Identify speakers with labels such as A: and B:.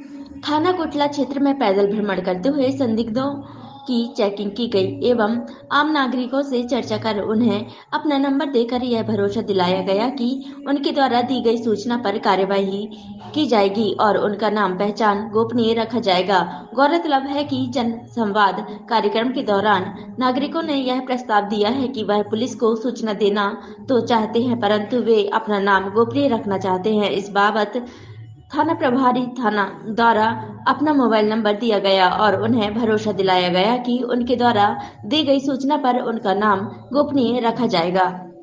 A: थाना कोटला क्षेत्र में पैदल भ्रमण करते हुए संदिग्धों की चेकिंग की गई एवं आम नागरिकों से चर्चा कर उन्हें अपना नंबर देकर यह भरोसा दिलाया गया कि उनके द्वारा दी गई सूचना पर कार्यवाही की जाएगी और उनका नाम पहचान गोपनीय रखा जाएगा। गौरतलब है कि जन संवाद कार्यक्रम के दौरान नागरिकों ने यह प्रस्ताव दिया है कि वह पुलिस को सूचना देना तो चाहते हैं, परंतु वे अपना नाम गोपनीय रखना चाहते हैं। इस बाबत थाना प्रभारी थाना द्वारा अपना मोबाइल नंबर दिया गया और उन्हें भरोसा दिलाया गया कि उनके द्वारा दी गई सूचना पर उनका नाम गोपनीय रखा जाएगा।